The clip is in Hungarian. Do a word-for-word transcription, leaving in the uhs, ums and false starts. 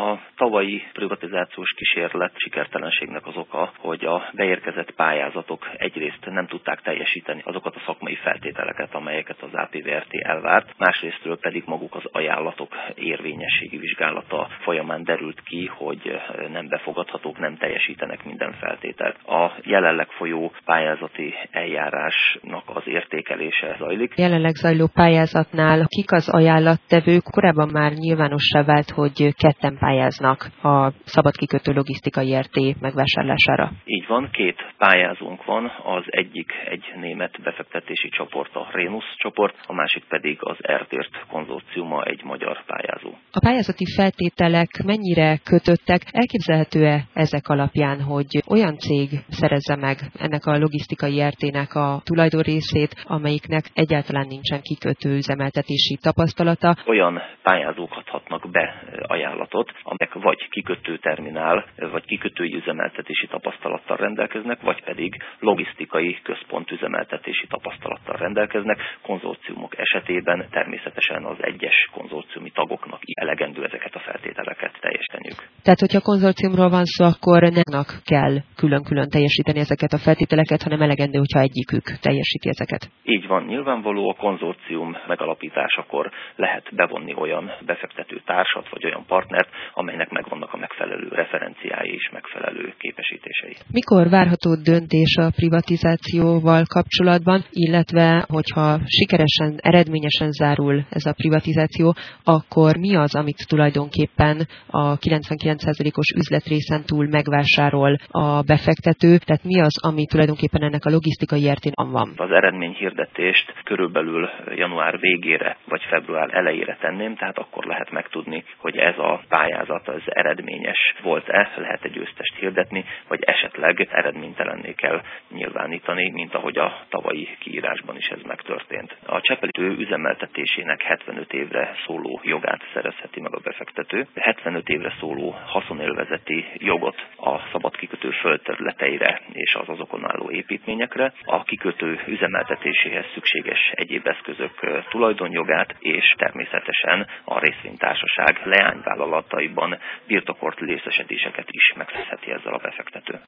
A tavalyi privatizációs kísérlet sikertelenségnek az oka, hogy a beérkezett pályázatok egyrészt nem tudták teljesíteni azokat a szakmai feltételeket, amelyeket az á pé vé er té elvárt, másrésztről pedig maguk az ajánlatok érvényességi vizsgálata folyamán derült ki, hogy nem befogadhatók, nem teljesítenek minden feltételt. A jelenleg folyó pályázati eljárásnak az értékelése zajlik. Jelenleg zajló pályázatnál kik az ajánlattevők? Korábban már nyilvánossá vált, hogy ketten pályáznak a szabadkikötő logisztikai er té megvásárlására. Így van, két pályázónk van, az egyik egy német befektetési csoport, a Rhenus csoport, a másik pedig az Erdért konzorciuma, egy magyar pályázó. A pályázati feltételek mennyire kötöttek? Elképzelhető-e ezek alapján, hogy olyan cég szerezze meg ennek a logisztikai er té-nek a tulajdonrészét, amelyiknek egyáltalán nincsen kikötő üzemeltetési tapasztalata? Olyan pályázók adhatnak be ajánlatot, amelyek vagy kikötő terminál, vagy kikötői üzemeltetési tapasztalattal rendelkeznek, vagy pedig logisztikai központ üzemeltetési tapasztalattal rendelkeznek. Konzorciumok esetében természetesen az egyes konzorciumi tagoknak elegendő ezeket a feltételeket teljesíteniük. Tehát, hogyha konzorciumról van szó, akkor nem kell külön-külön teljesíteni ezeket a feltételeket, hanem elegendő, hogyha egyikük teljesíti ezeket. Így van, nyilvánvaló, a konzorcium megalapításakor lehet bevonni olyan befektető társat, vagy olyan partnert, amelynek megvannak a megfelelő referenciái és megfelelő képesítései. Mikor várható döntés a privatizációval kapcsolatban, illetve hogyha sikeresen, eredményesen zárul ez a privatizáció, akkor mi az, amit tulajdonképpen a kilencvenkilenc százalékos üzletrészen túl megvásárol a befektető, tehát mi az, ami tulajdonképpen ennek a logisztikai er té-n van? Az eredményhirdetést körülbelül január végére vagy február elejére tenném, tehát akkor lehet megtudni, hogy ez a pályázat az eredményes volt-e, lehet egy győztest hirdetni, vagy esetleg eredménytelenné kell nyilvánítani, mint ahogy a tavalyi kiírásban is ez megtörtént. A Csepeli üzemeltetésének hetvenöt évre szóló jogát szerezheti meg a befektető. hetvenöt évre szóló haszonélvezeti jogot a szabad kikötő földterületeire és az azokon álló építményekre, a kikötő üzemeltetéséhez szükséges egyéb eszközök tulajdonjogát, és természetesen a részvénytársaság leányvállalataiban birtokolt részesedéseket is megszerezheti ezzel a befektető.